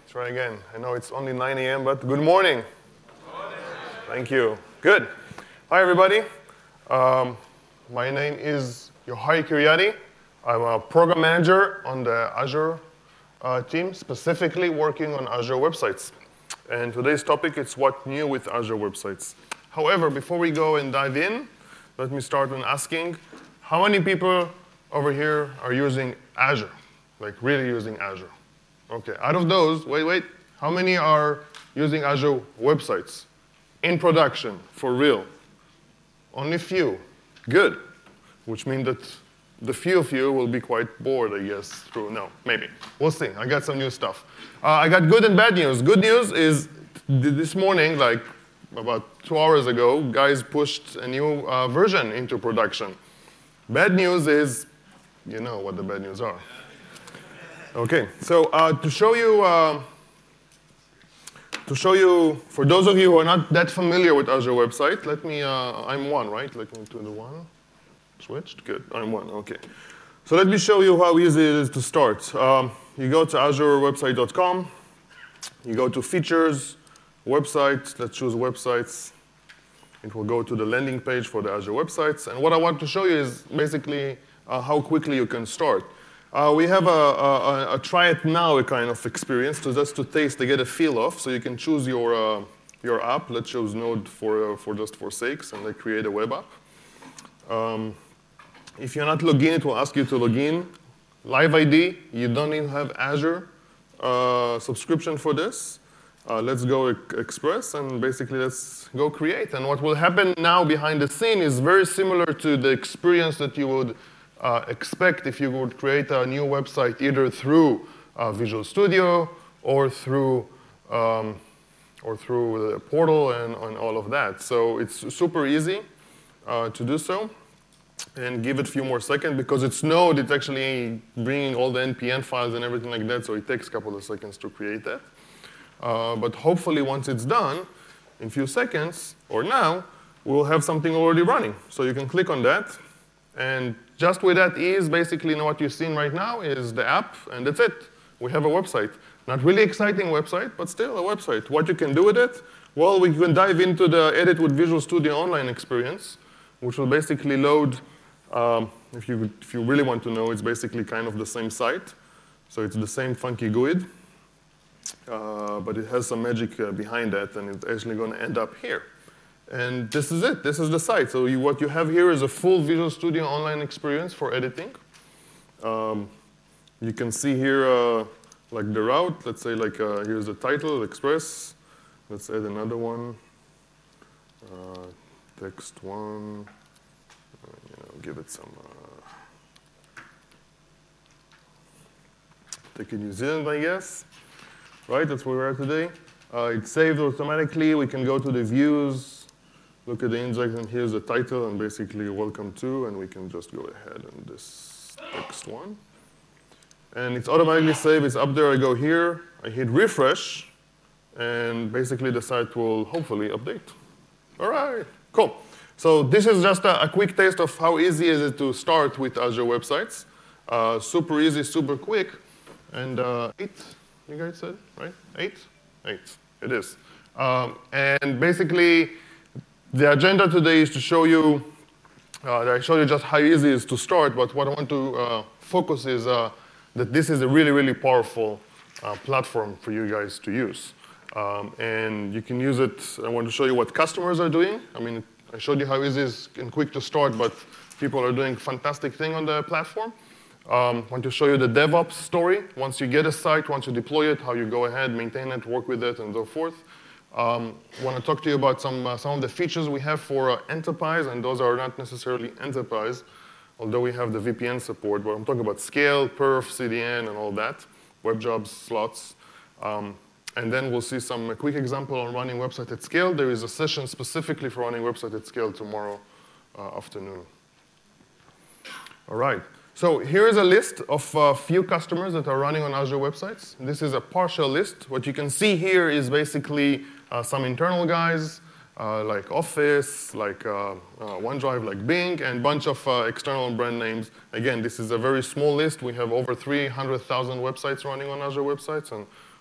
Try again. I know it's only 9 a.m., but good morning. Good morning. Thank you. Good. Hi, everybody. My name is Yohai Kiryati. I'm a program manager on the Azure team, specifically working on Azure websites. And today's topic is what's new with Azure websites. However, before we go and dive in, let me start on asking, how many people over here are using Azure? Like really using Azure? Okay, out of those, wait, how many are using Azure websites in production, for real? Only few. Good. Which means that the few of you will be quite bored, I guess, no, maybe. We'll see. I got some new stuff. I got good and bad news. Good news is this morning, like about 2 hours ago, guys pushed a new version into production. Bad news is, you know what the bad news are. Okay, so to show you, for those of you who are not that familiar with Azure website, I'm one, right? Let me do the one. Switched? Good, I'm one, okay. So let me show you how easy it is to start. You go to azurewebsite.com, you go to features, website, let's choose websites. It will go to the landing page for the Azure websites. And what I want to show you is basically how quickly you can start. We have a try it now kind of experience, just to taste, to get a feel of. So you can choose your app. Let's choose Node for sakes, and then create a web app. If you're not logged in, it will ask you to log in. Live ID, you don't even have Azure subscription for this. Let's go Express, and basically let's go create. And what will happen now behind the scene is very similar to the experience that you would expect if you would create a new website either through Visual Studio or through the portal and all of that. So it's super easy to do so. And give it a few more seconds because it's Node. It's actually bringing all the NPM files and everything like that, so it takes a couple of seconds to create that. But hopefully once it's done, in a few seconds, or now, we'll have something already running. So you can click on that. And just with that ease, basically what you're seeing right now is the app, and that's it. We have a website. Not really exciting website, but still a website. What you can do with it? Well, we can dive into the Edit with Visual Studio Online experience, which will basically load, if you really want to know, it's basically kind of the same site. So it's the same funky GUID, but it has some magic behind that, and it's actually going to end up here. And this is it. This is the site. So what you have here is a full Visual Studio Online experience for editing. You can see here like the route. Let's say like here's the title, Express. Let's add another one. Text one. Give it some. Take a New Zealand, I guess. Right. That's where we're at today. It's saved automatically. We can go to the views. Look at the index, and here's the title, and basically welcome to, and we can just go ahead and this text one. And it's automatically saved, it's up there, I go here, I hit refresh, and basically the site will hopefully update. All right, cool. So this is just a quick taste of how easy is it to start with Azure websites. Super easy, super quick. And 8, you guys said, right? 8? 8, it is. And basically, the agenda today is to show you, I showed you just how easy it is to start, but what I want to focus is that this is a really, really powerful platform for you guys to use. And you can use it, I want to show you what customers are doing. I mean, I showed you how easy it is and quick to start, but people are doing fantastic thing on the platform. I want to show you the DevOps story. Once you get a site, once you deploy it, how you go ahead, maintain it, work with it, and so forth. I want to talk to you about some of the features we have for enterprise, and those are not necessarily enterprise, although we have the VPN support, but I'm talking about scale, perf, CDN, and all that, web jobs, slots. And then we'll see some quick example on running website at scale. There is a session specifically for running website at scale tomorrow afternoon. All right. So here is a list of a few customers that are running on Azure websites. This is a partial list. What you can see here is basically some internal guys, like Office, like OneDrive, like Bing, and a bunch of external brand names. Again, this is a very small list. We have over 300,000 websites running on Azure websites, and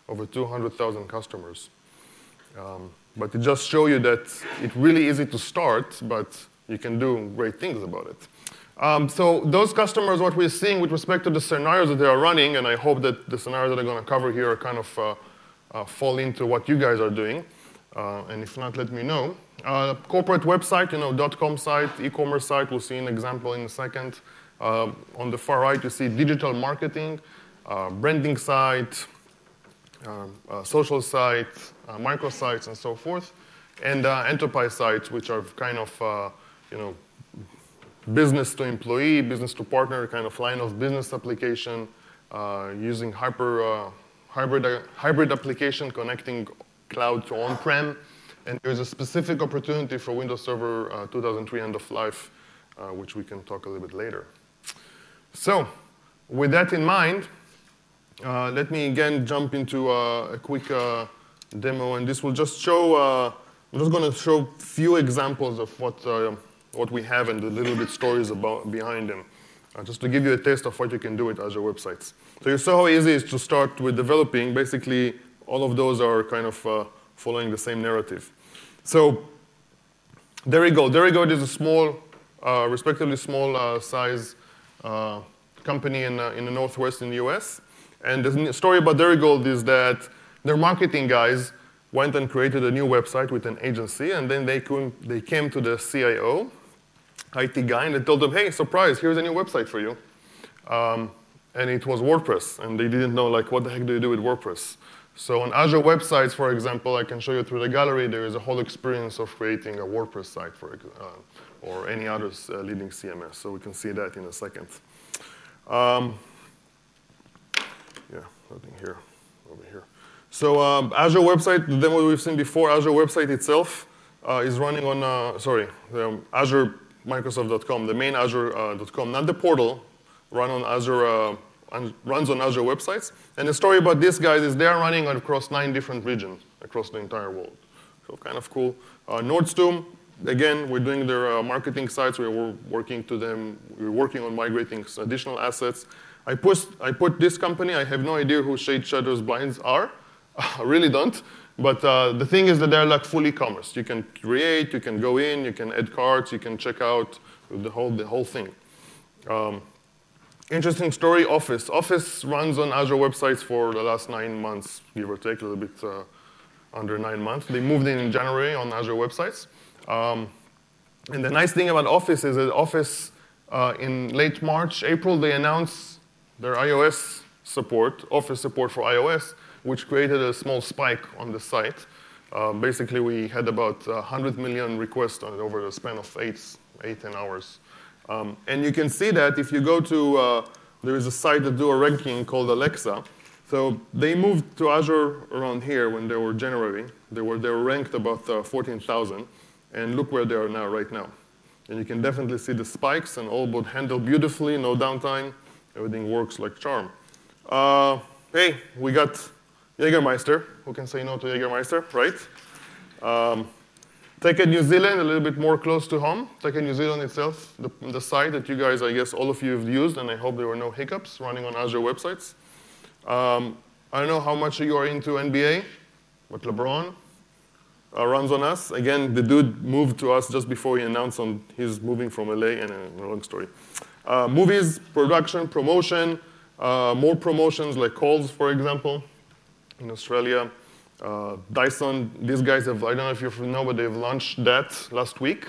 over 200,000 customers. But it just shows you that it's really easy to start, but you can do great things about it. So those customers, what we're seeing with respect to the scenarios that they are running, and I hope that the scenarios that I'm going to cover here are kind of fall into what you guys are doing. And if not, let me know. Corporate website, .com site, e-commerce site, we'll see an example in a second. On the far right, you see digital marketing, branding site, social site, microsites, and so forth, and enterprise sites, which are kind of business to employee, business to partner, kind of line of business application, using hybrid application connecting cloud to on-prem. And there's a specific opportunity for Windows Server 2003 end of life, which we can talk a little bit later. So with that in mind, let me again jump into a quick demo, and this will just show, I'm just going to show a few examples of what we have and the little bit stories behind them, just to give you a taste of what you can do with Azure websites. So you saw how easy it is to start with developing. Basically, all of those are kind of following the same narrative. So Derigold. Derigold is a small, respectively small size company in the Northwest in the US. And the story about Derigold is that their marketing guys went and created a new website with an agency, and then they came to the CIO, IT guy, and they told them, hey, surprise, here's a new website for you. And it was WordPress, and they didn't know, like, what the heck do you do with WordPress? So on Azure websites, for example, I can show you through the gallery, there is a whole experience of creating a WordPress site or any other leading CMS. So we can see that in a second. Yeah, nothing here, over here. So Azure website, the demo we've seen before, Azure website itself is running on, Azure Microsoft.com, the main Azure.com, not the portal, runs on Azure websites. And the story about these guys is they're running across 9 different regions across the entire world. So kind of cool. Nordstrom, again, we're doing their marketing sites. We're working on migrating additional assets. I put this company. I have no idea who Shade Shadows Blinds are. I really don't. But the thing is that they're like full e-commerce. You can create, you can go in, you can add carts, you can check out the whole thing. Interesting story, Office. Office runs on Azure websites for the last 9 months, give or take, a little bit under 9 months. They moved in January on Azure websites. And the nice thing about Office is that Office, in late March, April, they announced their iOS support, Office support for iOS, which created a small spike on the site. Basically, we had about 100 million requests over the span of 8-10 hours. And you can see that if you go to, there is a site that do a ranking called Alexa. So they moved to Azure around here when they were January. They were ranked about 14,000. And look where they are now, right now. And you can definitely see the spikes and all but handled beautifully, no downtime. Everything works like charm. Hey, we got Jägermeister. Who can say no to Jägermeister, right? TechEd New Zealand, a little bit more close to home. TechEd New Zealand itself, the site that you guys, I guess all of you have used, and I hope there were no hiccups running on Azure websites. I don't know how much you are into NBA, but LeBron runs on us. Again, the dude moved to us just before he announced he's moving from LA, and a long story. Movies, production, promotion, more promotions like Coles, for example, in Australia. Dyson, these guys have, I don't know if you know, but they've launched that last week.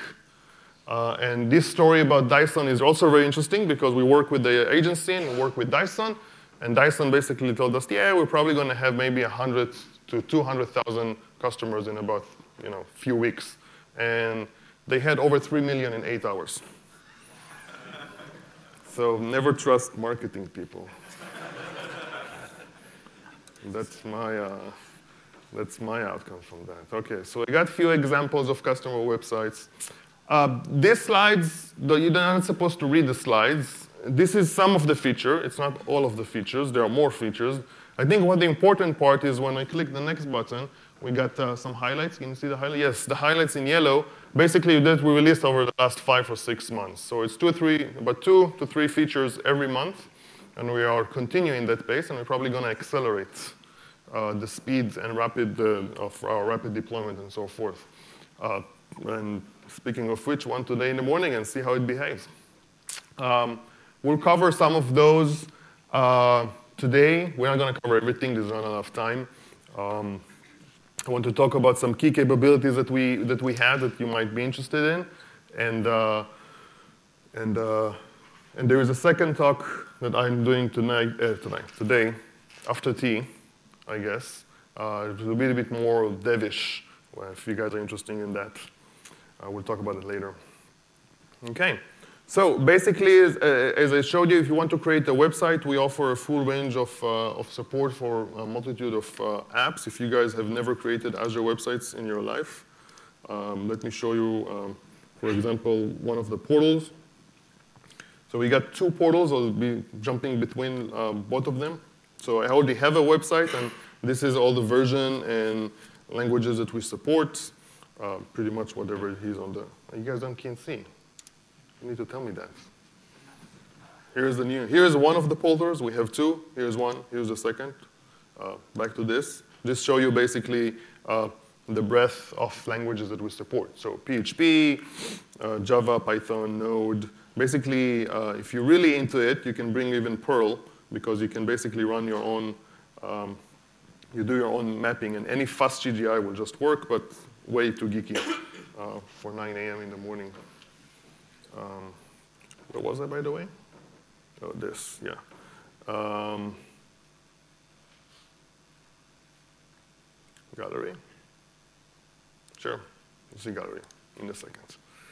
And this story about Dyson is also very interesting because we work with the agency and we work with Dyson. And Dyson basically told us, yeah, we're probably going to have maybe 100 to 200,000 customers in about few weeks. And they had over 3 million in 8 hours. So never trust marketing people. That's my outcome from that. Okay, so I got a few examples of customer websites. These slides, though you're not supposed to read the slides, this is some of the feature. It's not all of the features. There are more features. I think what the important part is when I click the next button, we got some highlights. Can you see the highlights? Yes, the highlights in yellow. Basically, that we released over the last 5 or 6 months. So it's about 2 to 3 features every month. And we are continuing that pace, and we're probably going to accelerate the speed and of our rapid deployment and so forth. And speaking of which, one today in the morning and see how it behaves. We'll cover some of those today. We're not going to cover everything. There's not enough time. I want to talk about some key capabilities that we have that you might be interested in, and there is a second talk that I'm doing today, after tea, I guess. It will be a bit more devish. If you guys are interested in that, we'll talk about it later. Okay. So basically, as I showed you, if you want to create a website, we offer a full range of support for a multitude of apps. If you guys have never created Azure websites in your life, let me show you, for example, one of the portals. So we got two portals. I'll be jumping between both of them. So I already have a website, and this is all the version and languages that we support, pretty much whatever it is on the. You guys can't see. You need to tell me that. Here's one of the folders. We have two. Here's one. Here's the second. Back to this. Just show you basically the breadth of languages that we support. So PHP, Java, Python, Node. Basically, if you're really into it, you can bring even Perl, because you can basically run your own, you do your own mapping, and any fast CGI will just work, but way too geeky for 9 a.m. in the morning. Where was I, by the way? Oh, this, yeah. Gallery. Sure, you'll see gallery in a second.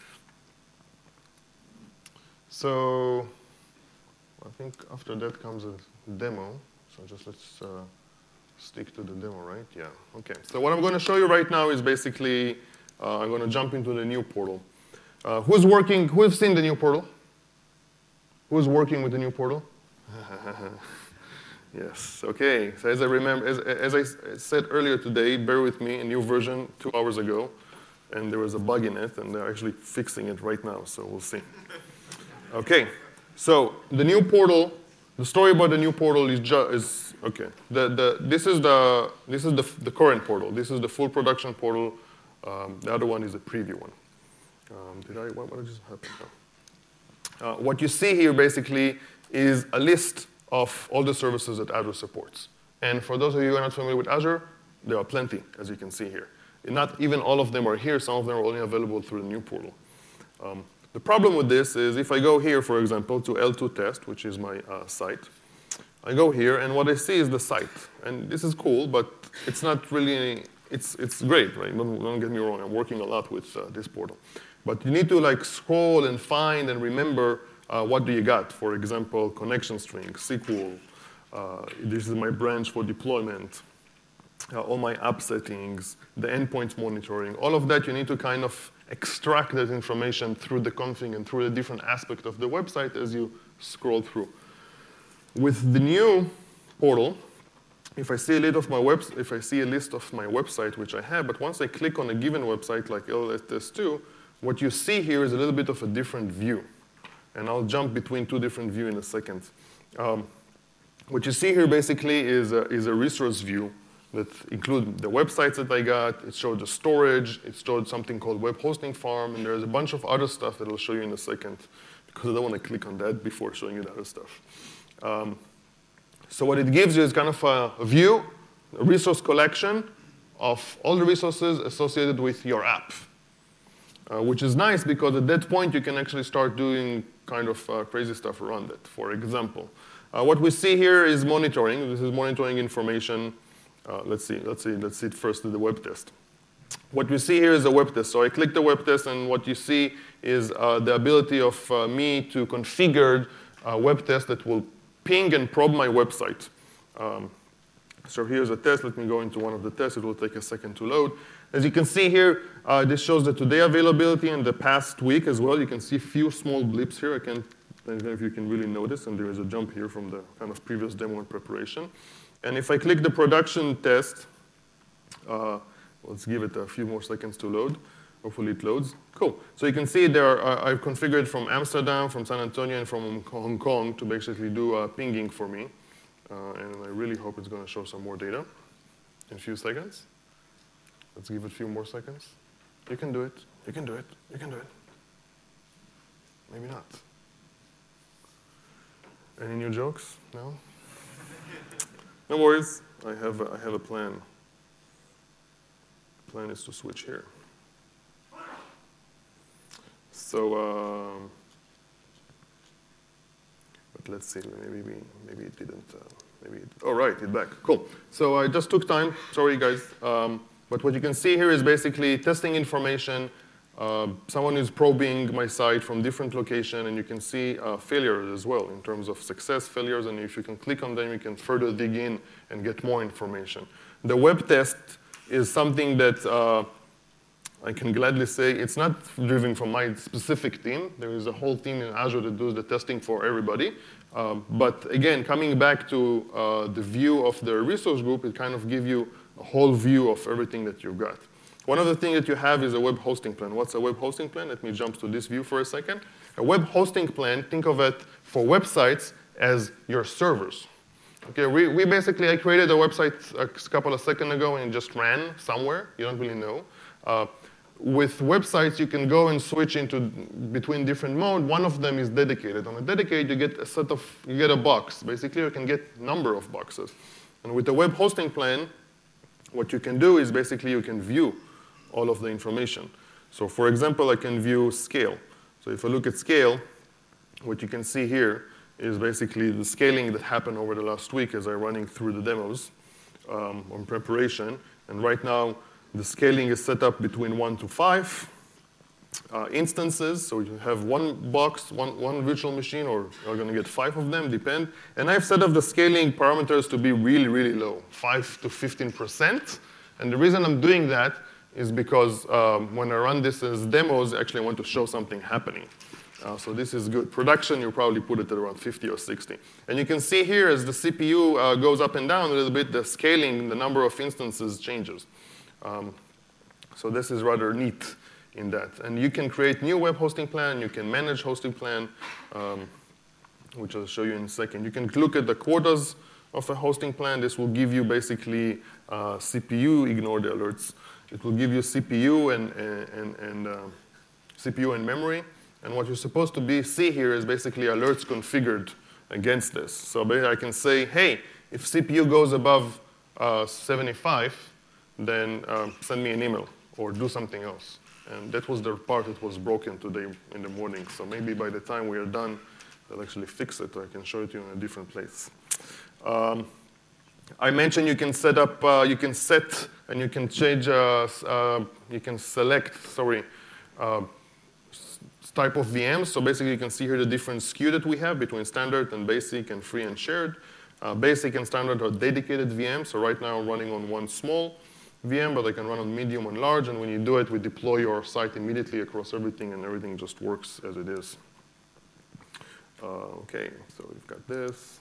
So I think after that comes a demo. So just let's stick to the demo, right? Yeah, okay. So what I'm going to show you right now is basically, I'm going to jump into the new portal. Who's seen the new portal? Who's working with the new portal? Yes, okay. So as I remember, as I said earlier today, bear with me, a new version 2 hours ago, and there was a bug in it, and they're actually fixing it right now, so we'll see. Okay, so the new portal, the story about the new portal is okay. This is the current portal. This is the full production portal. The other one is a preview one. What just happened? What you see here basically is a list of all the services that Azure supports. And for those of you who are not familiar with Azure, there are plenty, as you can see here. And not even all of them are here. Some of them are only available through the new portal. The problem with this is if I go here, for example, to L2 test, which is my site, I go here, and what I see is the site. And this is cool, but it's not really, it's great, right? Don't get me wrong. I'm working a lot with this portal. But you need to scroll and find and remember what do you got. For example, connection string, SQL. This is my branch for deployment. All my app settings, the endpoint monitoring. All of that you need to kind of extract that information through the config and through the different aspect of the website as you scroll through. With the new portal, if I see a list of my website, which I have, but once I click on a given website like LSS2, what you see here is a little bit of a different view. And I'll jump between two different views in a second. What you see here basically is a resource view that includes the websites that I got. It showed the storage. It showed something called web hosting farm. And there's a bunch of other stuff that I'll show you in a second, because I don't want to click on that before showing you the other stuff. So what it gives you is kind of a view, a resource collection of all the resources associated with your app. Which is nice because at that point you can actually start doing kind of crazy stuff around it. For example, what we see here is monitoring. This is monitoring information. Let's see it first to the web test. What we see here is a web test. So I click the web test, and what you see is the ability of me to configure a web test that will ping and probe my website. So here's a test. Let me go into one of the tests. It will take a second to load. As you can see here, this shows the today availability and the past week as well. You can see a few small blips here. I don't know if you can really notice, and there is a jump here from the kind of previous demo and preparation. And if I click the production test, let's give it a few more seconds to load. Hopefully it loads. Cool. So you can see there I've configured from Amsterdam, from San Antonio, and from Hong Kong to basically do pinging for me. And I really hope it's going to show some more data. in a few seconds. Let's give it a few more seconds. You can do it. You can do it. You can do it. Maybe not. Any new jokes? No? No worries. I have a plan. The plan is to switch here. So, but let's see. Maybe it didn't. Oh, right, it's back. Cool. So I just took time. Sorry, guys. But what you can see here is basically testing information. Someone is probing my site from different location, and you can see failures as well in terms of success, failures, and if you can click on them, you can further dig in and get more information. The web test is something that I can gladly say it's not driven from my specific team. There is a whole team in Azure that does the testing for everybody. But again, coming back to the view of the resource group, it kind of gives you a whole view of everything that you've got. One of the things that you have is a web hosting plan. What's a web hosting plan? Let me jump to this view for a second. A web hosting plan, think of it for websites as your servers. Okay, I created a website a couple of seconds ago and it just ran somewhere. You don't really know. With websites, you can go and switch between different modes. One of them is dedicated. On a dedicated, you get a box. Basically, you can get a number of boxes. And with the web hosting plan, what you can do is basically you can view all of the information. So for example, I can view scale. So if I look at scale, what you can see here is basically the scaling that happened over the last week as I'm running through the demos on preparation. And right now, the scaling is set up between 1 to 5 instances. So you have one box, one virtual machine, or you're going to get 5 of them, depend. And I've set up the scaling parameters to be really, really low, 5 to 15%. And the reason I'm doing that is because when I run this as demos, actually I want to show something happening. So this is good. Production, you probably put it at around 50 or 60. And you can see here as the CPU goes up and down a little bit, the scaling, the number of instances changes. So this is rather neat in that. And you can create new web hosting plan, you can manage hosting plan, which I'll show you in a second. You can look at the quotas of a hosting plan. This will give you basically CPU, ignore the alerts. It will give you CPU and memory. And what you're supposed to see here is basically alerts configured against this. So I can say, hey, if CPU goes above 75, then send me an email or do something else. And that was the part that was broken today in the morning. So maybe by the time we are done, they'll actually fix it, or I can show it to you in a different place. I mentioned you can set up, you can set, and you can change, you can select, type of VMs. So basically you can see here the different SKU that we have between standard and basic and free and shared. Basic and standard are dedicated VMs. So right now I'm running on one small VM, but I can run on medium and large. And when you do it, we deploy your site immediately across everything, and everything just works as it is. Okay, so we've got this.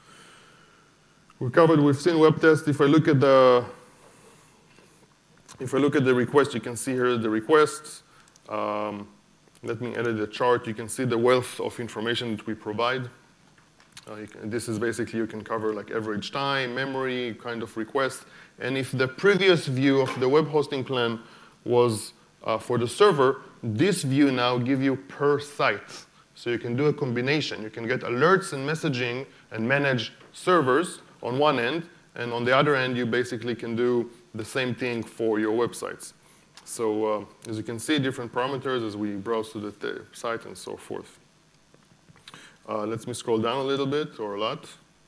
We've seen web test. If I look at the request, you can see here the requests. Let me edit the chart. You can see the wealth of information that we provide. This is basically, you can cover like average time, memory, kind of request. And if the previous view of the web hosting plan was for the server, this view now gives you per site. So you can do a combination. You can get alerts and messaging and manage servers on one end, and on the other end, you basically can do the same thing for your websites. So as you can see, different parameters as we browse to the site and so forth. Let me scroll down a little bit, or a lot.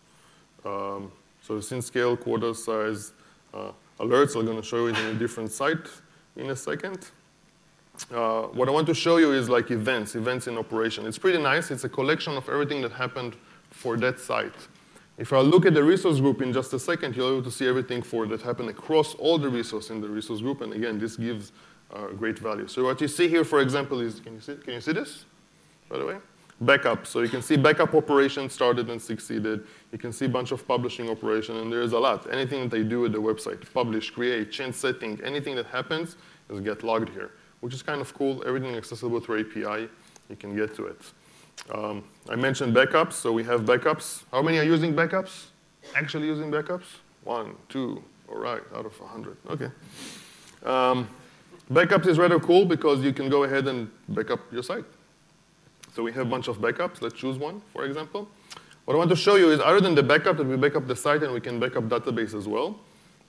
So scene scale, quota size, alerts, I'm going to show you in a different site in a second. What I want to show you is like events in operation. It's pretty nice. It's a collection of everything that happened for that site. If I look at the resource group in just a second, you'll be able to see everything that happened across all the resources in the resource group. And again, this gives great value. So what you see here, for example, is, can you see this, by the way? Backup. So you can see backup operations started and succeeded. You can see a bunch of publishing operation, and there's a lot. Anything that they do with the website, publish, create, change setting, anything that happens is get logged here, which is kind of cool. Everything accessible through API, you can get to it. I mentioned backups, so we have backups. How many are using backups? Actually using backups? 1, 2, All right, out of 100. OK. Backups is rather cool because you can go ahead and back up your site. So we have a bunch of backups. Let's choose one, for example. What I want to show you is other than the backup, that we back up the site and we can back up database as well.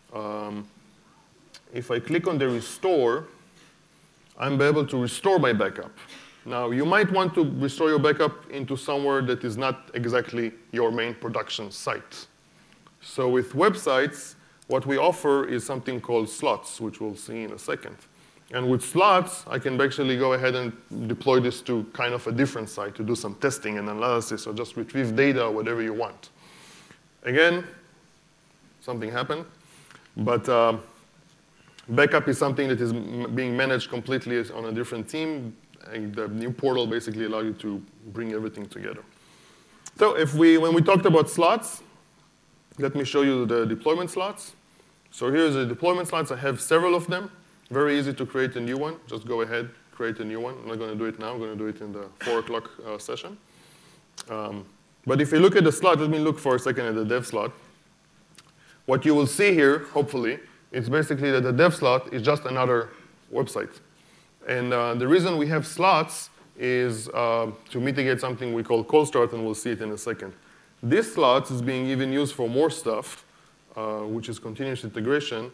If I click on the restore, I'm able to restore my backup. Now, you might want to restore your backup into somewhere that is not exactly your main production site. So with websites, what we offer is something called slots, which we'll see in a second. And with slots, I can actually go ahead and deploy this to kind of a different site to do some testing and analysis or just retrieve data or whatever you want. Again, something happened. But backup is something that is being managed completely on a different team. And the new portal basically allows you to bring everything together. So when we talked about slots, let me show you the deployment slots. So here's the deployment slots. I have several of them. Very easy to create a new one. Just go ahead, create a new one. I'm not going to do it now. I'm going to do it in the 4 o'clock session. But if you look at the slot, let me look for a second at the dev slot. What you will see here, hopefully, is basically that the dev slot is just another website. And the reason we have slots is to mitigate something we call cold start, and we'll see it in a second. This slot is being even used for more stuff, which is continuous integration,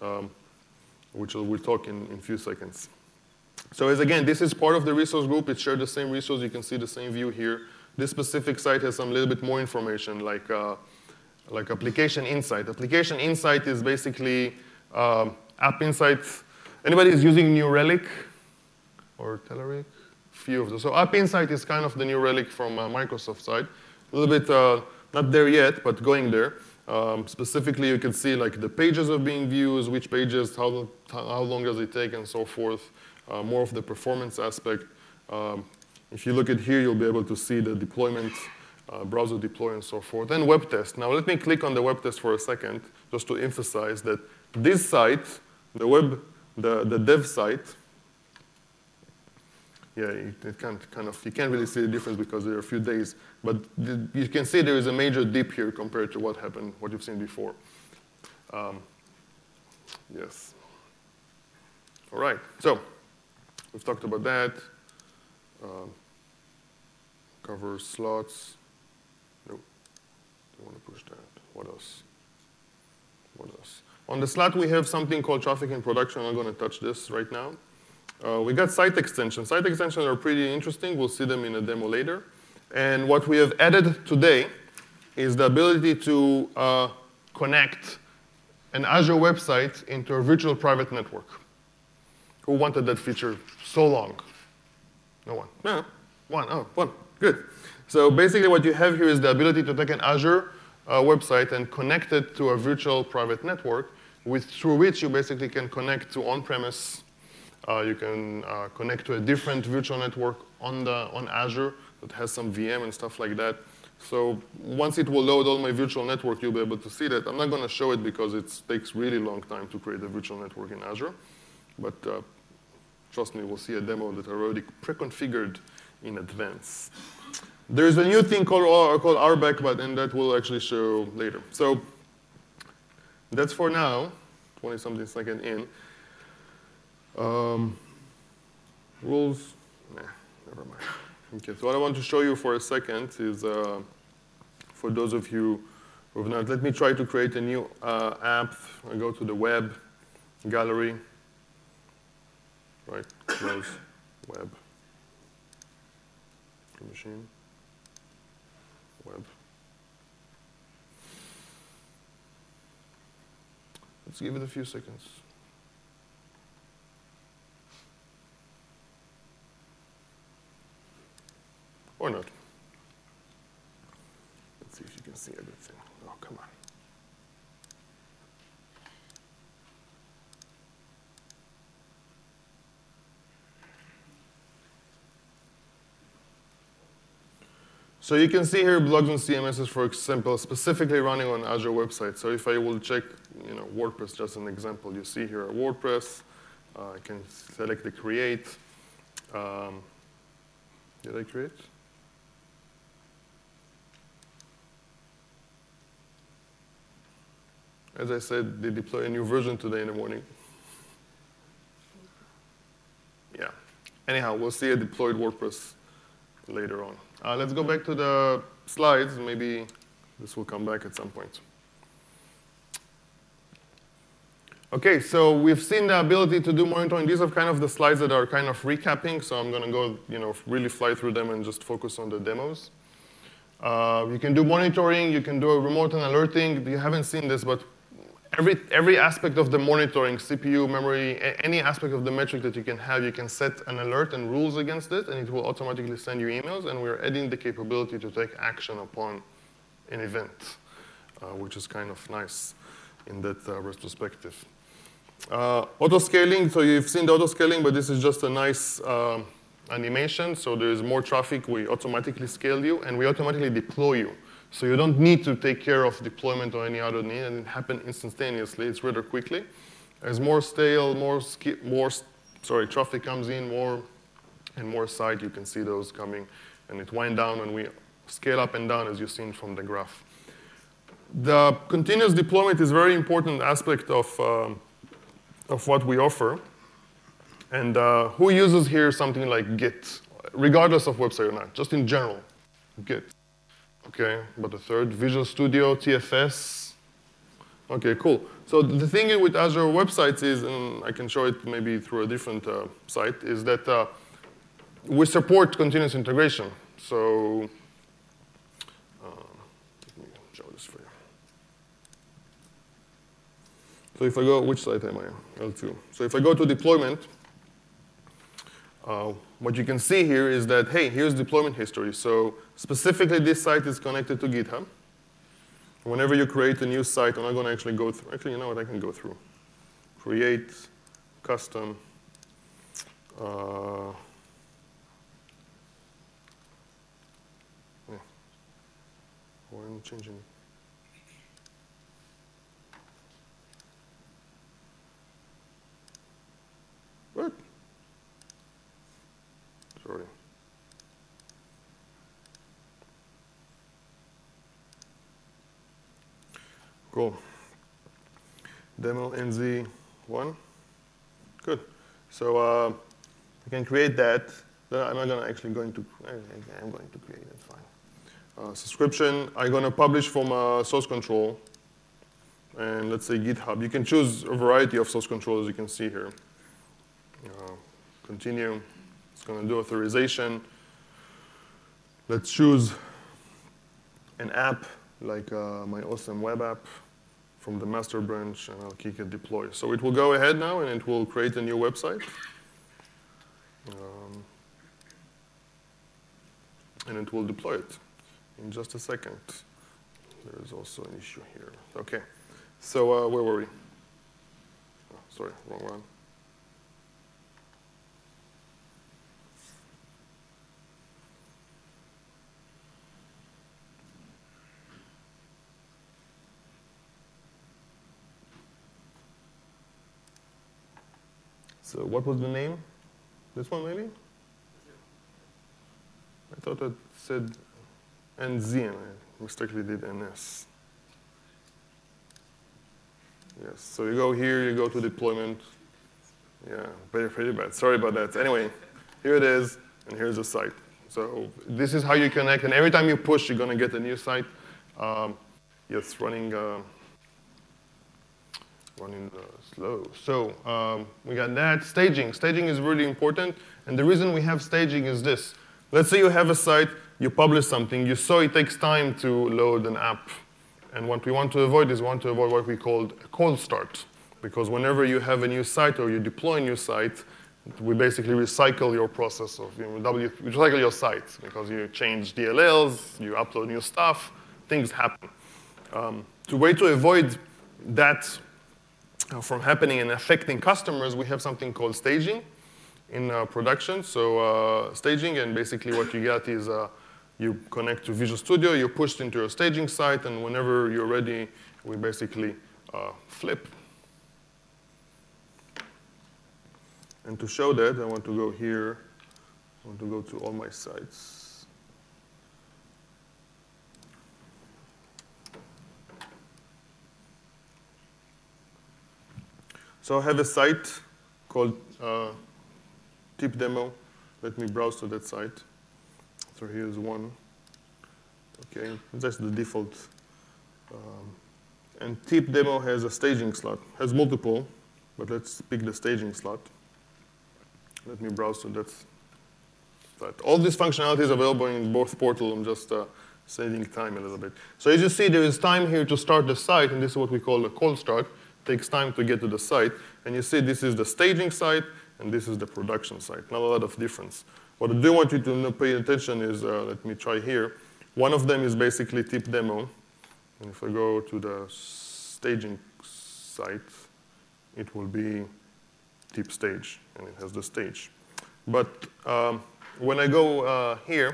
which we'll talk in a few seconds. So as again, this is part of the resource group. It shared the same resource. You can see the same view here. This specific site has some little bit more information, like Application Insight. Application Insight is basically App Insights. Anybody is using New Relic or Telerik? Few of those. So App Insight is kind of the New Relic from Microsoft side. A little bit not there yet, but going there. Specifically, you can see like the pages are being viewed, which pages, how long does it take, and so forth. More of the performance aspect. If you look at here, you'll be able to see the deployment, browser deploy, and so forth, and web test. Now, let me click on the web test for a second, just to emphasize that this site, the dev site, yeah, you can't really see the difference because there are a few days. But you can see there is a major dip here compared to what you've seen before. Yes. All right. So we've talked about that. Cover slots. Nope. Don't want to push that. What else? What else? On the slot, we have something called traffic in production. I'm not going to touch this right now. We got site extensions. Site extensions are pretty interesting. We'll see them in a demo later. And what we have added today is the ability to connect an Azure website into a virtual private network. Who wanted that feature so long? No one. No, one. Oh, one. Good. So basically what you have here is the ability to take an Azure website and connect it to a virtual private network through which you basically can connect to on-premise. You can connect to a different virtual network on Azure that has some VM and stuff like that. So once it will load all my virtual network, you'll be able to see that. I'm not going to show it because it takes really long time to create a virtual network in Azure. But trust me, we'll see a demo that I already pre-configured in advance. There's a new thing called RBAC, and that we'll actually show later. So that's for now, 20-something second in. Rules, nah, never mind. Okay, so what I want to show you for a second is, for those of you who have not, let me try to create a new app. I go to the web, gallery, right, close, web, machine, web. Let's give it a few seconds. Or not. Let's see if you can see everything. Oh, come on. So you can see here blogs and CMSs, for example, specifically running on Azure website. So if I will check WordPress, just an example, you see here a WordPress. I can select the create. Did I create? As I said, they deploy a new version today in the morning. Yeah. Anyhow, we'll see a deployed WordPress later on. Let's go back to the slides. Maybe this will come back at some point. OK, so we've seen the ability to do monitoring. These are kind of the slides that are kind of recapping. So I'm going to go really fly through them and just focus on the demos. You can do monitoring. You can do a remote and alerting. You haven't seen this, but every aspect of the monitoring, CPU, memory, any aspect of the metric that you can have, you can set an alert and rules against it, and it will automatically send you emails. And we're adding the capability to take action upon an event, which is kind of nice in that retrospective. Auto-scaling, so you've seen the auto-scaling, but this is just a nice animation. So there's more traffic, we automatically scale you, and we automatically deploy you. So you don't need to take care of deployment or any other need, and it happens instantaneously. It's rather quickly. As more traffic comes in, more and more site, you can see those coming, and it winds down, and we scale up and down, as you've seen from the graph. The continuous deployment is a very important aspect of what we offer. And who uses here something like Git, regardless of website or not, just in general, Git. OK, but the third, Visual Studio, TFS. OK, cool. So the thing with Azure websites is, and I can show it maybe through a different site, is that we support continuous integration. So let me show this for you. So if I go, which site am I? L2. So if I go to deployment, what you can see here is that, hey, here's deployment history. So specifically, this site is connected to GitHub. Whenever you create a new site, I'm not going to actually go through. Actually, you know what? I can go through. Create, custom. Yeah. Why am I changing it? What? Sorry. Cool. Demo NZ1. Good. So I can create that. I'm not going to actually I'm going to create it. Fine. Subscription. I'm going to publish from source control. And let's say GitHub. You can choose a variety of source control, as you can see here. Continue. It's going to do authorization. Let's choose an app, like my awesome web app from the master branch, and I'll click it deploy. So it will go ahead now, and it will create a new website. And it will deploy it in just a second. There is also an issue here. OK. So where were we? Oh, sorry, wrong one. So what was the name? This one, maybe? I thought it said NZ, and I mistakenly did NS. Yes, so you go here, you go to deployment. Yeah, pretty bad. Sorry about that. Anyway, here it is, and here's the site. So this is how you connect, and every time you push, you're going to get a new site. Yes, running slow. So we got that. Staging. Staging is really important. And the reason we have staging is this. Let's say you have a site, you publish something, you saw it takes time to load an app. And what we want to avoid is what we call a cold start. Because whenever you have a new site or you deploy a new site, we basically recycle your process of, recycle your site. Because you change DLLs, you upload new stuff, things happen. The way to avoid that from happening and affecting customers, we have something called staging in production. So staging, and basically what you get is you connect to Visual Studio, you're pushed into your staging site, and whenever you're ready, we basically flip. And to show that, I want to go here. I want to go to all my sites. So I have a site called tip demo. Let me browse to that site. So here's one. Okay, that's the default. And tip demo has a staging slot. Has multiple, but let's pick the staging slot. Let me browse to that site. All this functionality is available in both portals. I'm just saving time a little bit. So as you see, there is time here to start the site, and this is what we call a cold start. It takes time to get to the site. And you see this is the staging site, and this is the production site. Not a lot of difference. What I do want you to pay attention is, let me try here. One of them is basically tip demo. And if I go to the staging site, it will be tip stage, and it has the stage. But when I go here,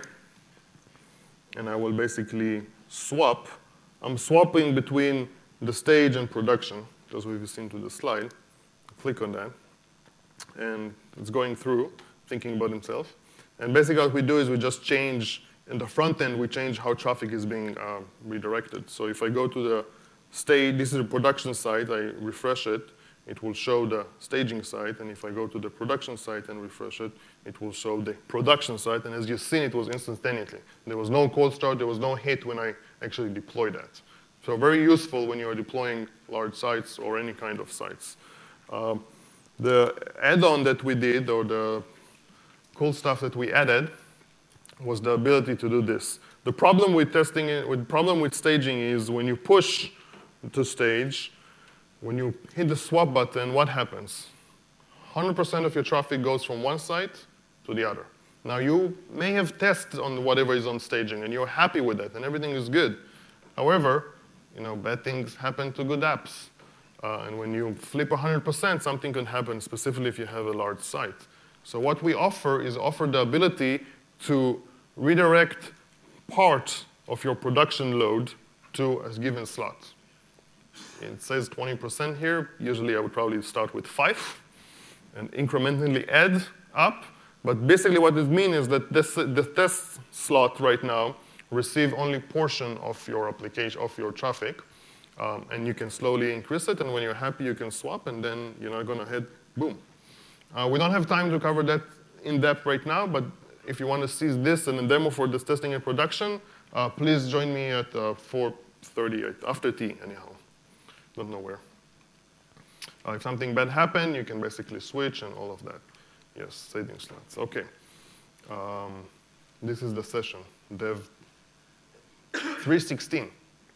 and I will basically swap, I'm swapping between the stage and production, as we've seen to the slide. Click on that, and it's going through, thinking about himself. And basically what we do is we just change, in the front end, we change how traffic is being redirected. So if I go to the stage, this is the production site, I refresh it, it will show the staging site. And if I go to the production site and refresh it, it will show the production site. And as you've seen, it was instantaneously. There was no cold start, there was no hit when I actually deployed that. So very useful when you're deploying large sites or any kind of sites. The add-on that we did, or the cool stuff that we added, was the ability to do this. The problem with staging is when you push to stage, when you hit the swap button, what happens? 100% of your traffic goes from one site to the other. Now you may have tested on whatever is on staging, and you're happy with it, and everything is good. However, bad things happen to good apps. And when you flip 100%, something can happen, specifically if you have a large site. So what we offer is the ability to redirect part of your production load to a given slot. It says 20% here. Usually I would probably start with 5 and incrementally add up. But basically what it means is that the test slot right now receive only portion of your application, of your traffic. And you can slowly increase it, and when you're happy, you can swap, and then you're not going to hit boom. We don't have time to cover that in depth right now, but if you want to see this and a demo for this testing and production, please join me at 4:30, after tea, anyhow. Don't know where. If something bad happened, you can basically switch and all of that. Yes, staging slots. Okay. This is the session, Dev 316.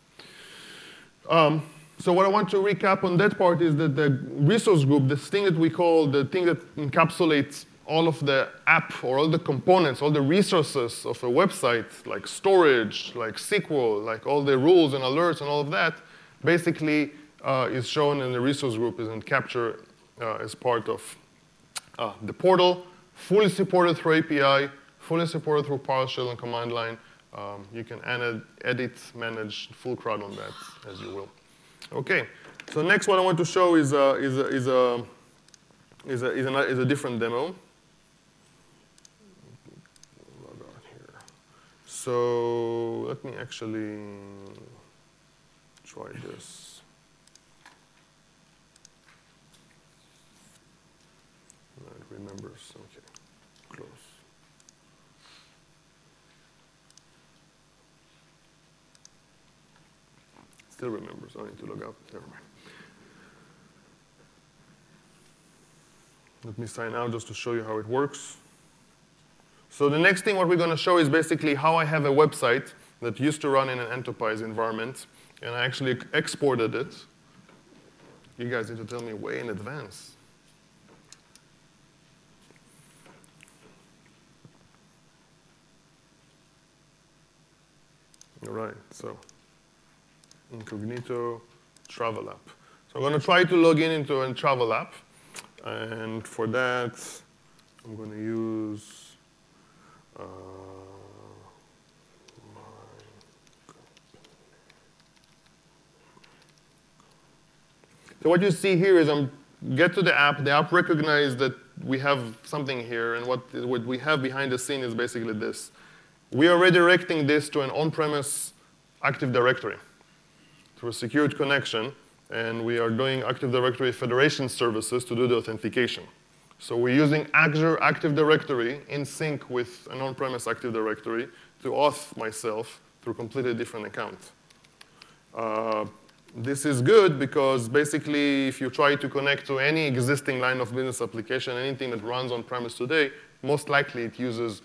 So what I want to recap on that part is that the resource group, this thing that we call the thing that encapsulates all of the app or all the components, all the resources of a website, like storage, like SQL, like all the rules and alerts and all of that, basically is shown in the resource group, is in capture as part of the portal, fully supported through API, fully supported through PowerShell and command line. You can edit, manage full CRUD on that as you will. Okay, so next what I want to show is a different demo. Log out here. So let me actually try this. It remembers. Okay, close. Still remembers. I need to log out. Never mind. Let me sign out just to show you how it works. So the next thing what we're going to show is basically how I have a website that used to run in an enterprise environment, and I actually exported it. You guys need to tell me way in advance. All right, so incognito travel app. So I'm going to try to log in into a travel app. And for that, I'm going to use So what you see here is get to the app recognizes that we have something here, and what we have behind the scene is basically this. We are redirecting this to an on-premise Active Directory through a secured connection, and we are doing Active Directory federation services to do the authentication. So we're using Azure Active Directory in sync with an on-premise Active Directory to auth myself through a completely different account. This is good because basically if you try to connect to any existing line of business application, anything that runs on-premise today, most likely it uses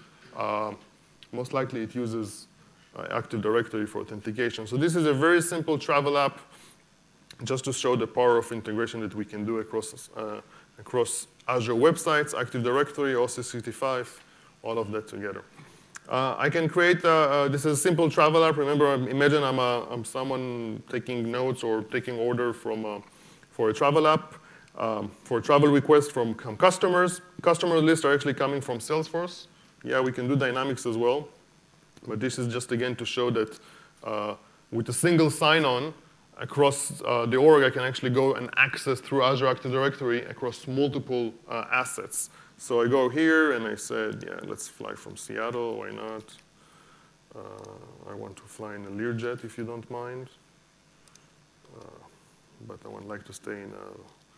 Active Directory for authentication. So this is a very simple travel app just to show the power of integration that we can do across Azure websites, Active Directory, Office 365, all of that together. I can create, this is a simple travel app. Remember, imagine I'm someone taking notes or taking order for a travel app, for a travel request from customers. Customer lists are actually coming from Salesforce. Yeah, we can do Dynamics as well. But this is just, again, to show that with a single sign-on across the org, I can actually go and access through Azure Active Directory across multiple assets. So I go here, and I said, yeah, let's fly from Seattle. Why not? I want to fly in a Learjet, if you don't mind. But I would like to stay in a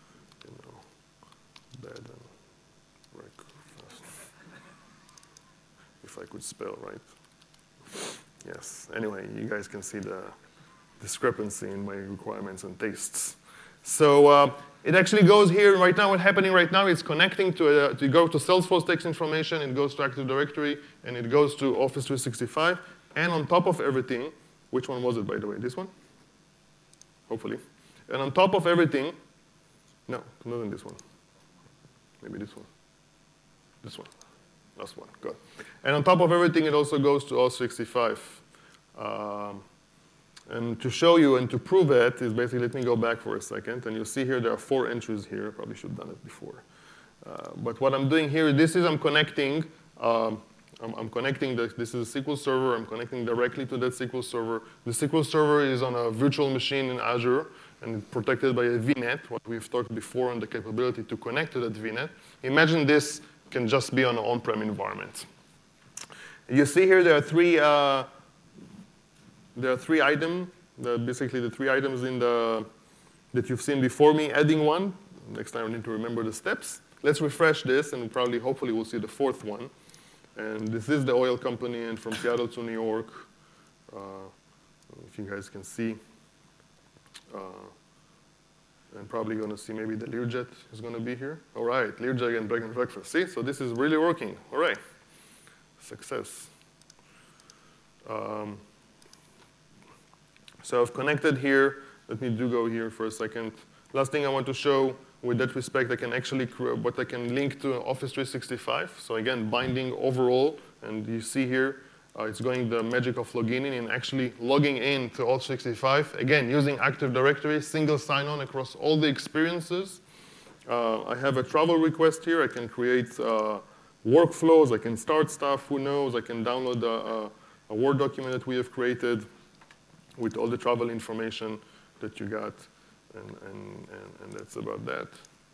bed and breakfast. If I could spell, right? Yes. Anyway, you guys can see the discrepancy in my requirements and tastes. So it actually goes here right now. What's happening right now is connecting to go to Salesforce takes information, it goes to Active Directory, and it goes to Office 365. And on top of everything, which one was it, by the way? This one? Hopefully. And on top of everything, no, not in this one. Maybe this one. This one. Last one. Good. And on top of everything, it also goes to Office 365. And to show you and to prove it is basically, let me go back for a second. And you'll see here there are 4 entries here. Probably should have done it before. But what I'm doing here, this is I'm connecting. I'm connecting, this is a SQL server. I'm connecting directly to that SQL server. The SQL server is on a virtual machine in Azure and protected by a VNet, what we've talked before on the capability to connect to that VNet. Imagine this can just be on an on-prem environment. You see here there are three items, basically the 3 items that you've seen before me, adding one. Next time I need to remember the steps. Let's refresh this, and hopefully we'll see the 4th one. And this is the oil company, and from Seattle to New York, if you guys can see. And probably going to see maybe the Learjet is going to be here. All right, Learjet and breakfast. See, so this is really working. All right, success. So I've connected here. Let me go here for a second. Last thing I want to show, with that respect, I can actually link to Office 365. So again, binding overall, and you see here, it's going the magic of logging in and actually logging in to Office 365. Again, using Active Directory, single sign-on across all the experiences. I have a travel request here. I can create workflows. I can start stuff. Who knows? I can download a Word document that we have created with all the travel information that you got, and that's about that.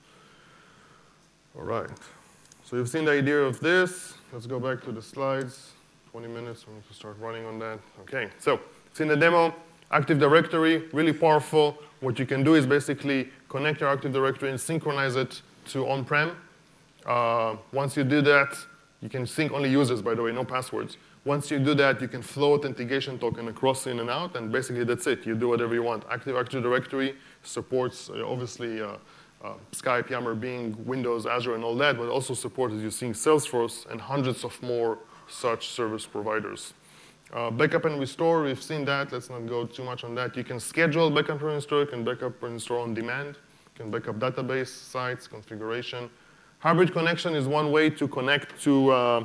All right. So you've seen the idea of this. Let's go back to the slides. 20 minutes, we need to start running on that. Okay, so it's in the demo. Active Directory, really powerful. What you can do is basically connect your Active Directory and synchronize it to on-prem. Once you do that, you can sync only users, by the way, no passwords. Once you do that, you can flow authentication token across in and out, and basically that's it. You do whatever you want. Active Directory supports, obviously, Skype, Yammer, Bing, Windows, Azure, and all that, but also supports, as you're seeing, Salesforce and hundreds of more such service providers. Backup and restore, we've seen that. Let's not go too much on that. You can schedule backup and restore. You can backup and restore on demand. You can backup database, sites, configuration. Hybrid connection is one way to connect to.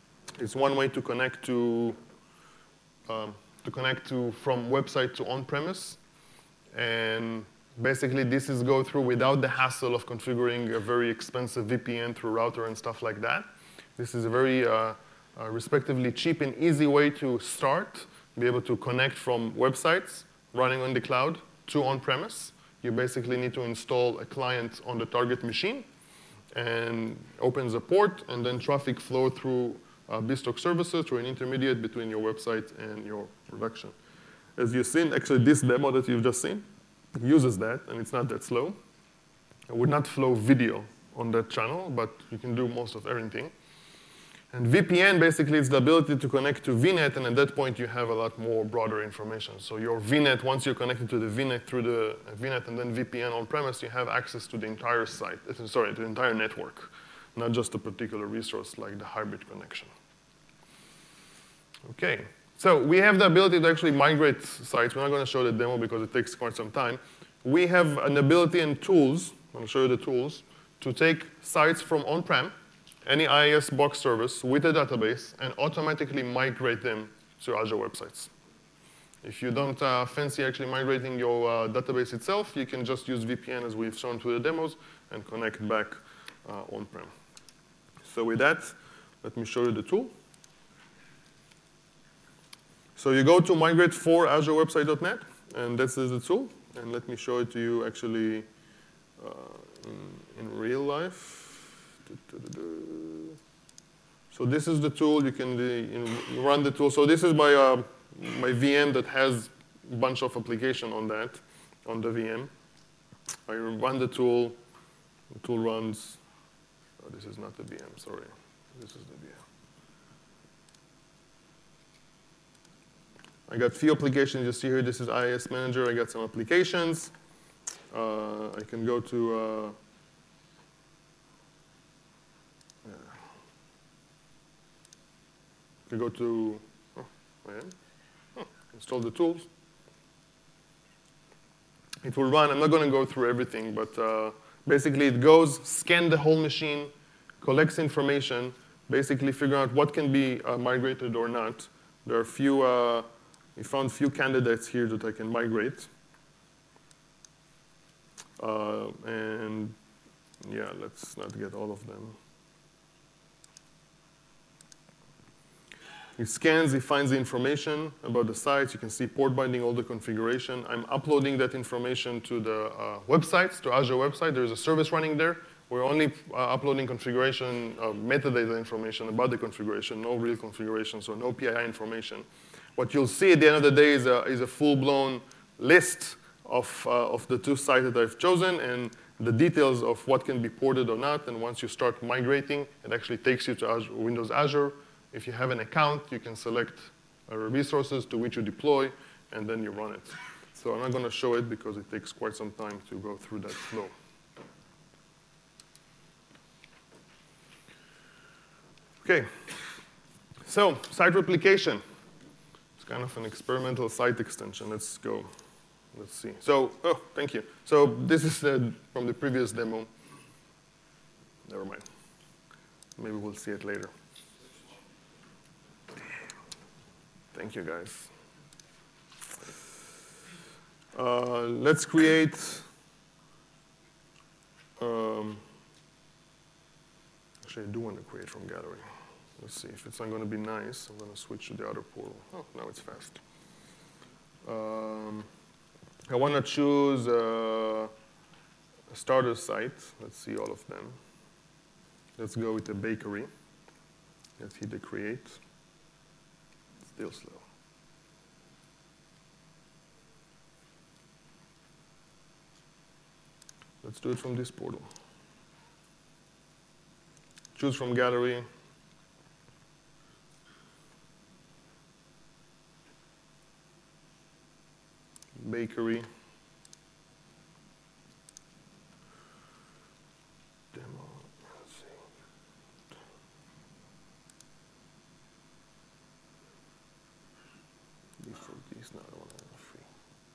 From website to on-premise, and basically this is go through without the hassle of configuring a very expensive VPN through router and stuff like that. This is a very respectively cheap and easy way to start, be able to connect from websites running on the cloud to on-premise. You basically need to install a client on the target machine and opens a port, and then traffic flow through bespoke services through an intermediate between your website and your production. As you've seen, actually this demo that you've just seen, uses that, and it's not that slow. It would not flow video on that channel, but you can do most of everything. And VPN basically is the ability to connect to VNet, and at that point you have a lot more broader information. So your VNet, once you're connected to the VNet through the VNet and then VPN on-premise, you have access to the entire site, sorry, the entire network, not just a particular resource like the hybrid connection. Okay, so we have the ability to actually migrate sites. We're not going to show the demo because it takes quite some time. We have an ability and tools, I'm going to show you the tools, to take sites from on-prem, any IIS box service with a database, and automatically migrate them to Azure websites. If you don't fancy actually migrating your database itself, you can just use VPN as we've shown through the demos and connect back on-prem. So with that, let me show you the tool. So you go to migrate for azurewebsite.net, and this is the tool. And let me show it to you actually in real life. So this is the tool. You can run the tool. So this is my VM that has a bunch of application on that, on the VM. I run the tool runs. Oh, this is not the VM, sorry. This is the VM. I got few applications. You see here, this is IIS Manager. I got some applications. I can go to install the tools. It will run. I'm not going to go through everything, but basically it goes, scan the whole machine, collects information, basically figure out what can be migrated or not. There are few, we found few candidates here that I can migrate. And yeah, let's not get all of them. He scans, he finds the information about the sites. You can see port binding, all the configuration. I'm uploading that information to the websites, to Azure website. There's a service running there. We're only uploading configuration, metadata information about the configuration, no real configuration, so no PII information. What you'll see at the end of the day is a full-blown list of the two sites that I've chosen and the details of what can be ported or not. And once you start migrating, it actually takes you to Azure, Windows Azure. If you have an account, you can select resources to which you deploy, and then you run it. So I'm not going to show it because it takes quite some time to go through that flow. Okay, so site replication. It's kind of an experimental site extension. Let's go. Let's see. So, oh, thank you. So this is from the previous demo. Never mind. Maybe we'll see it later. Thank you, guys. Let's create actually, I do want to create from gallery. Let's see. If it's not going to be nice, I'm going to switch to the other portal. Oh, now it's fast. I want to choose a starter site. Let's see all of them. Let's go with the bakery. Let's hit the create. Still slow. Let's do it from this portal. Choose from gallery. Bakery. Demo. Let's see. Default these now. I don't want to have free.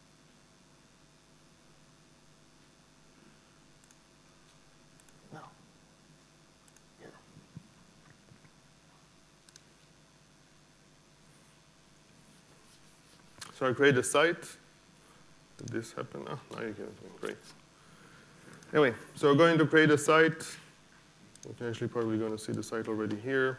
No. Here. So I create a site. Did this happen? Oh, now you can. Great. Anyway, so we're going to create a site. We're actually probably going to see the site already here.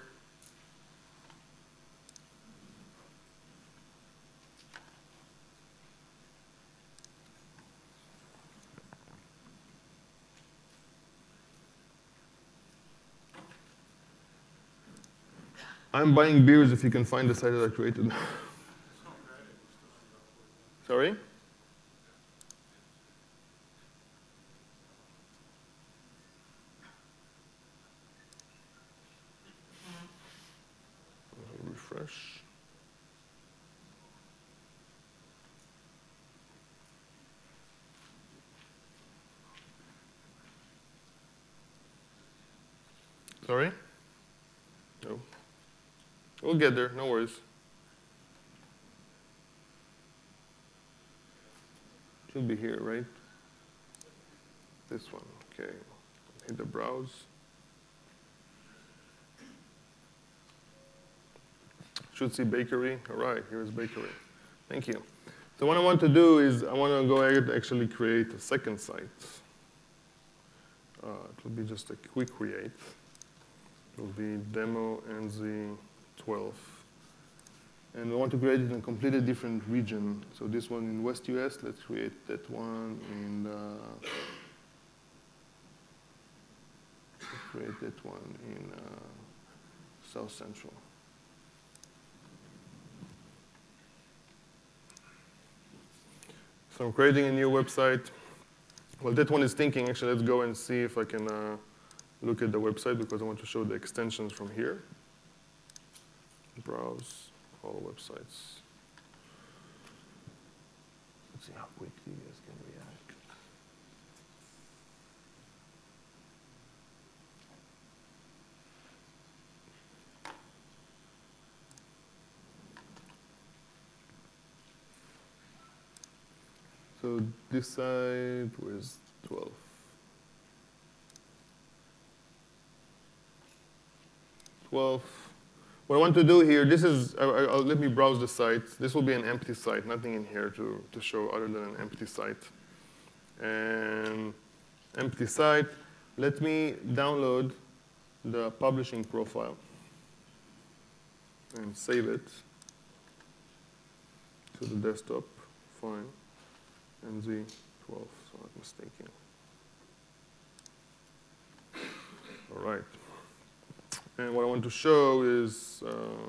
I'm buying beers if you can find the site that I created. Sorry? Sorry? No. We'll get there, no worries. Should be here, right? This one, okay. Hit the browse. Should see bakery. All right, here's bakery. Thank you. So what I want to do is I want to go ahead and actually create a second site. It will be just a quick create. It will be demo NZ12. And we want to create it in a completely different region. So this one in West US, let's create that one in create that one in South Central. So I'm creating a new website. Well, that one is thinking, actually, let's go and see if I can look at the website because I want to show the extensions from here. Browse all websites. Let's see how quickly you guys can react. So this side was 12. What I want to do here, this is, let me browse the site. This will be an empty site, nothing in here to show other than an empty site. And empty site, let me download the publishing profile and save it to the desktop. Fine. NZ12, so I'm not mistaken. All right. And what I want to show is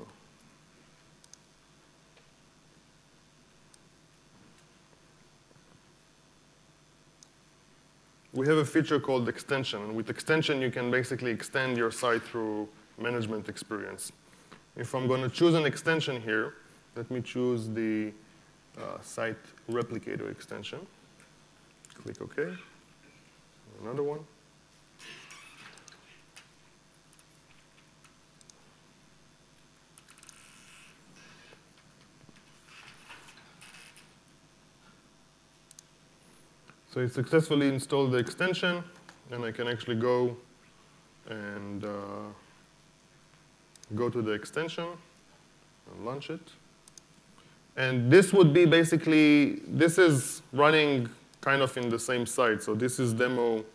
we have a feature called extension. And with extension, you can basically extend your site through management experience. If I'm going to choose an extension here, let me choose the site replicator extension. Click OK. Another one. So it successfully installed the extension, and I can actually go and go to the extension and launch it. And this would be basically, this is running kind of in the same site. So this is demo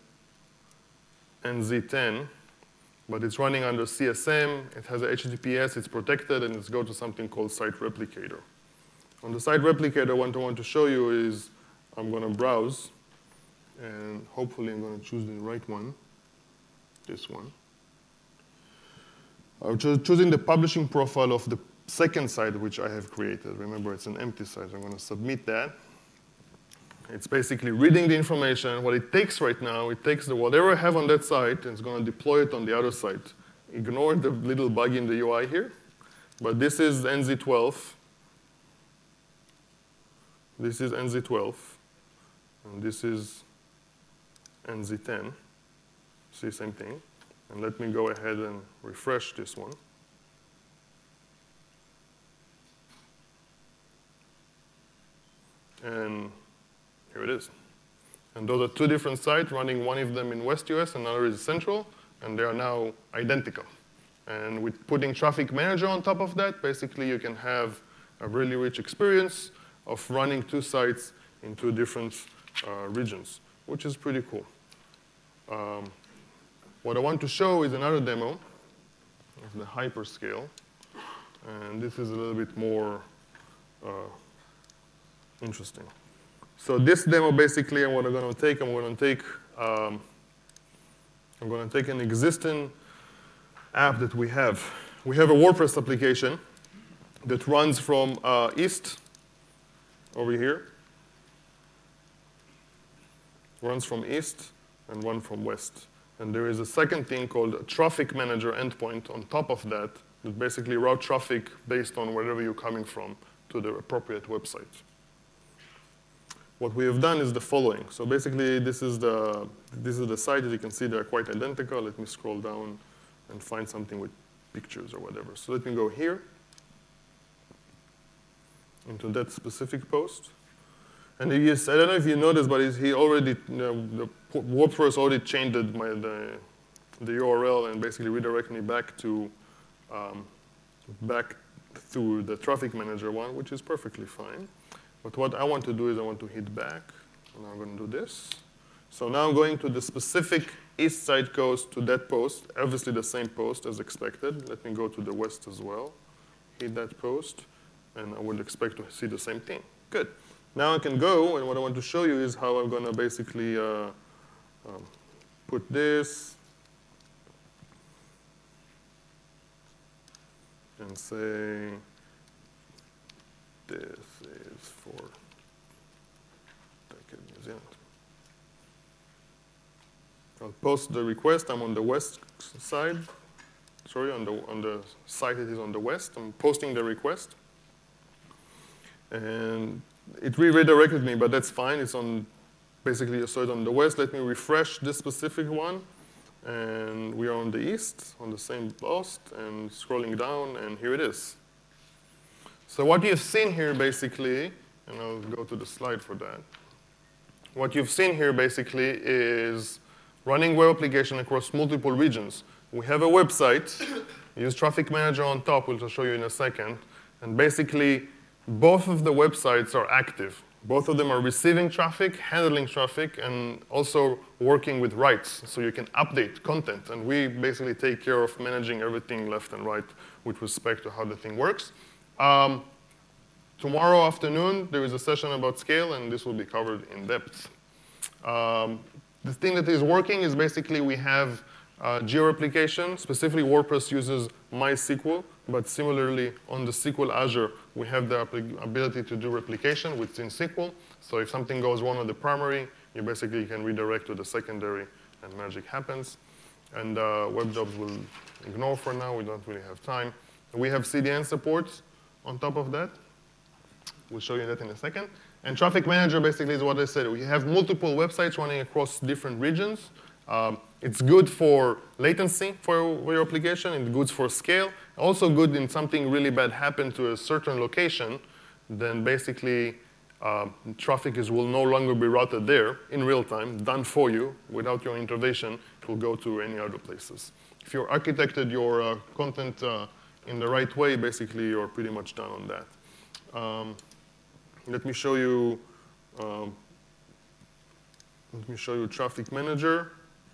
NZ10, but it's running under CSM. It has a HTTPS, it's protected, and it's go to something called Site Replicator. On the Site Replicator, what I want to show you is I'm going to browse, and hopefully I'm going to choose the right one, this one. I'm choosing the publishing profile of the second site which I have created. Remember, it's an empty site. I'm going to submit that. It's basically reading the information. What it takes right now, it takes whatever I have on that site, and it's going to deploy it on the other site. Ignore the little bug in the UI here. But this is NZ12. This is NZ12. And this is NZ10. See, same thing. And let me go ahead and refresh this one. And here it is. And those are two different sites running, one of them in West US, another is Central, and they are now identical. And with putting Traffic Manager on top of that, basically you can have a really rich experience of running two sites in two different regions, which is pretty cool. What I want to show is another demo of the hyperscale. And this is a little bit more interesting. So this demo basically, what I'm going to take, I'm going to take an existing app that we have. We have a WordPress application that runs from east over here, runs from east, and one from west. And there is a second thing called a Traffic Manager endpoint on top of that that basically route traffic based on wherever you're coming from to the appropriate website. What we have done is the following. So basically, this is the site. As you can see, they're quite identical. Let me scroll down and find something with pictures or whatever. So let me go here into that specific post. And yes, I don't know if you noticed, but he already, the WordPress already changed the URL and basically redirected me back to the traffic manager one, which is perfectly fine. But what I want to do is I want to hit back, and I'm going to do this. So now I'm going to the specific east side coast to that post, obviously the same post as expected. Let me go to the west as well, hit that post, and I would expect to see the same thing. Good. Now I can go, and what I want to show you is how I'm going to basically put this and say this is for New Zealand. I'll post the request. I'm on the west side. Sorry, on the site it is on the west. I'm posting the request. And it redirected me, but that's fine. It's on basically, so it's on the west. Let me refresh this specific one. And we are on the east, on the same post, and scrolling down, and here it is. So what you've seen here basically, and I'll go to the slide for that. What you've seen here basically is running web application across multiple regions. We have a website, use Traffic Manager on top, which I'll show you in a second. And basically, both of the websites are active. Both of them are receiving traffic, handling traffic, and also working with writes. So you can update content. And we basically take care of managing everything left and right with respect to how the thing works. Tomorrow afternoon, there is a session about scale, and this will be covered in depth. The thing that is working is basically we have geo-replication. Specifically, WordPress uses MySQL, but similarly on the SQL Azure, we have the ability to do replication within SQL. So if something goes wrong on the primary, you basically can redirect to the secondary, and magic happens. And web jobs will ignore for now. We don't really have time. We have CDN support on top of that. We'll show you that in a second. And Traffic Manager basically is what I said. We have multiple websites running across different regions. It's good for latency for your application. It's good for scale. Also good in something really bad happened to a certain location, then basically traffic will no longer be routed there in real time, done for you without your intervention. It will go to any other places. If you architected your content in the right way, basically you're pretty much done on that. Let me show you Traffic Manager.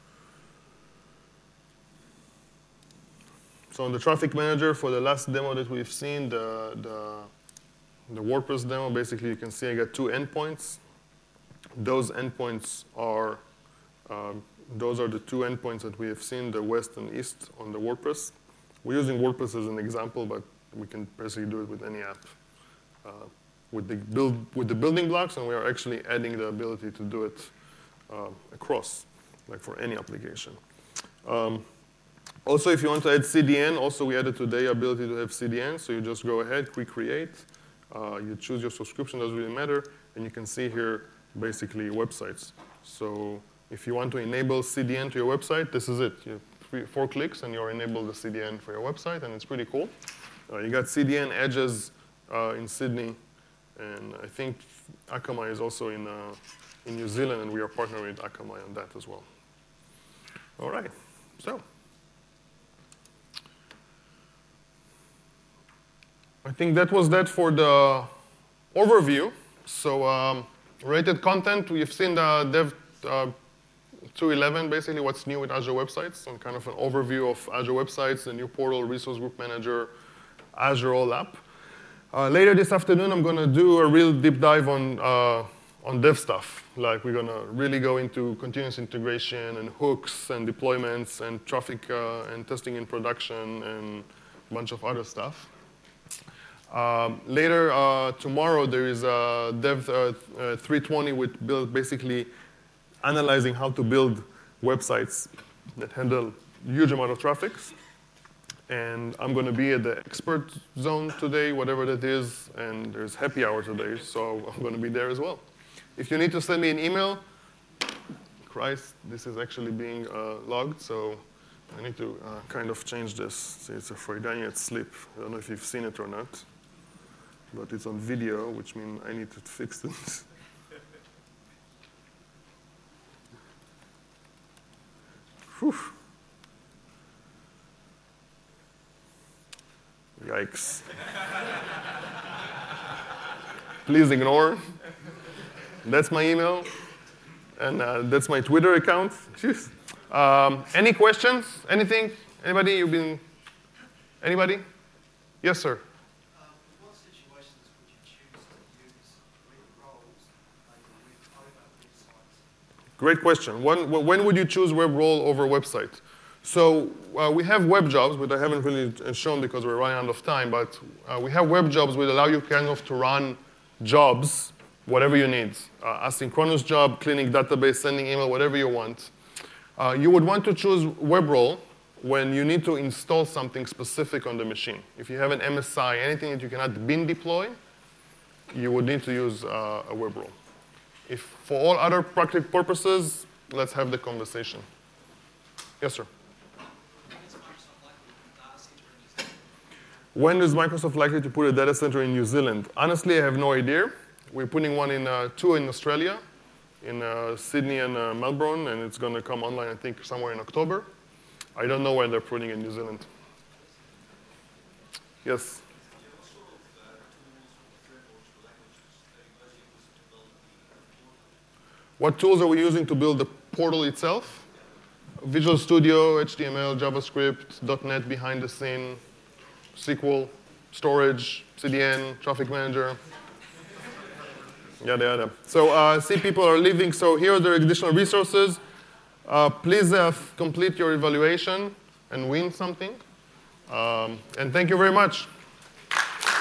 So on the Traffic Manager, for the last demo that we've seen, the WordPress demo, basically you can see I got 2 endpoints. Those endpoints are, those are the 2 endpoints that we have seen, the west and east on the WordPress. We're using WordPress as an example, but we can basically do it with any app. With the building blocks, and we are actually adding the ability to do it across, like for any application. Also, if you want to add CDN, also we added today ability to have CDN. So you just go ahead, quick create. You choose your subscription, doesn't really matter. And you can see here basically websites. So if you want to enable CDN to your website, this is it. You have 4 clicks and you're enabled the CDN for your website, and it's pretty cool. You got CDN edges in Sydney, and I think Akamai is also in New Zealand, and we are partnering with Akamai on that as well. All right, so. I think that was that for the overview. So related content, we've seen the Dev 2.11, basically what's new with Azure Websites, and kind of an overview of Azure Websites, the new portal, Resource Group Manager, Azure All App. Later this afternoon, I'm going to do a real deep dive on dev stuff. Like we're going to really go into continuous integration and hooks and deployments and traffic and testing in production and a bunch of other stuff. Later tomorrow, there is a Dev 320 with build, basically analyzing how to build websites that handle a huge amount of traffic. And I'm going to be at the expert zone today, whatever that is, and there's happy hour today, so I'm going to be there as well. If you need to send me an email, Christ, this is actually being logged, so I need to kind of change this. See, it's a Freudian slip. I don't know if you've seen it or not, but it's on video, which means I need to fix it. Whew. Yikes. Please ignore. That's my email, and that's my Twitter account. Jeez. Any questions? Anything? Anybody? Anybody? Yes, sir. What situations would you choose to use web roles over websites? Great question. When would you choose web role over website? So we have web jobs, which I haven't really shown because we're running out of time, but we have web jobs which allow you kind of to run jobs, whatever you need. Asynchronous job, cleaning database, sending email, whatever you want. You would want to choose web role when you need to install something specific on the machine. If you have an MSI, anything that you cannot bin deploy, you would need to use a web role. If for all other practical purposes, let's have the conversation. Yes, sir. When is Microsoft likely to put a data center in New Zealand? Honestly, I have no idea. We're putting one in two in Australia, in Sydney and Melbourne, and it's going to come online, I think, somewhere in October. I don't know when they're putting in New Zealand. Yes? What tools are we using to build the portal itself? Visual Studio, HTML, JavaScript, .NET behind the scene, SQL, storage, CDN, traffic manager, yada, yada. So see, people are leaving. So here are the additional resources. Please complete your evaluation and win something. And thank you very much.